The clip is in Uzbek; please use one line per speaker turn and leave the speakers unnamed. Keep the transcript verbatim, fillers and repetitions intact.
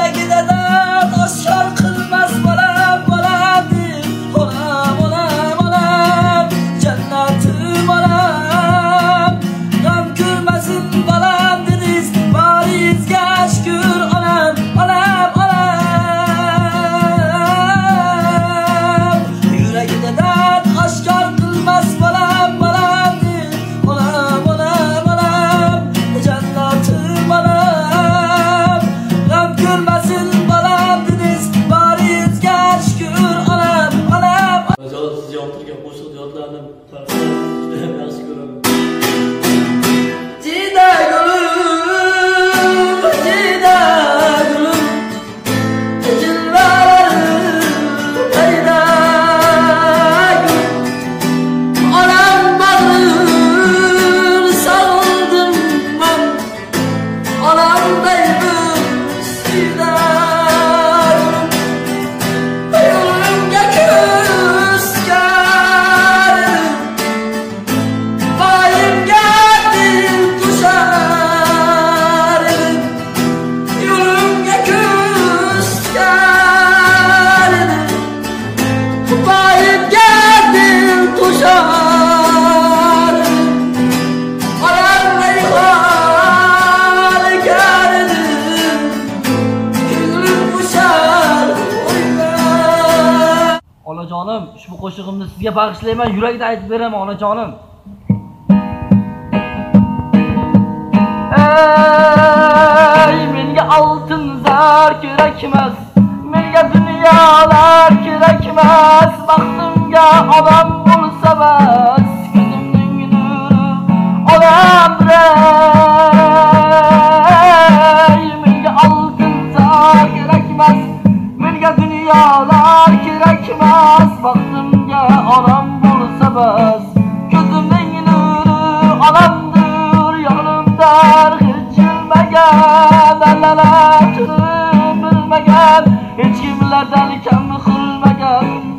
Yuragida dard oshkor qilmas bolam bolamdir. Onam onam onam jannatim onam. G'am ko'rmasin bolam dediz, boringizga shukr onam onam onam. Yuragida dard oshkor qilmas bolam bolamdir. Onam onam onam jannatim onam. G'am ko'rmasin bolam dediz, boringizga shukr onam onam.
Majorat siz yoqtirgan qo'shiq yodlarni tarafdan juda yaxshi ko'raman.
Jida gulum, jida gulum, jilvalarim payda gul. Onam bag'rin soldim men, onamday bir sida gulum. Yo'limga ko'zgar bayimga dil tushar edim. Yo'limga ko'zgar edim, bayimga dil tushar edim. Onamday holigar edim, ko'nglim bo'shar o'ylar.
Onajonim, ushbu qo'shig'imni sizga bag'ishlayman, yurakdan aytib beraman onajonim. Ey, menga oltin zar kerak emas, menga dunyolar kerak emas, baxtimga odam bo'lsa bas, ko'zimning nuri odamdir. Ey, menga oltin zar kerak emas, menga dunyolar kerak emas, baxtimga odam bo'lsa bas, ko'zimning nuri odamdir. Yonimdan hech bilmagan, allalar turib bilmagan, hech kimlardan kam qilmagan.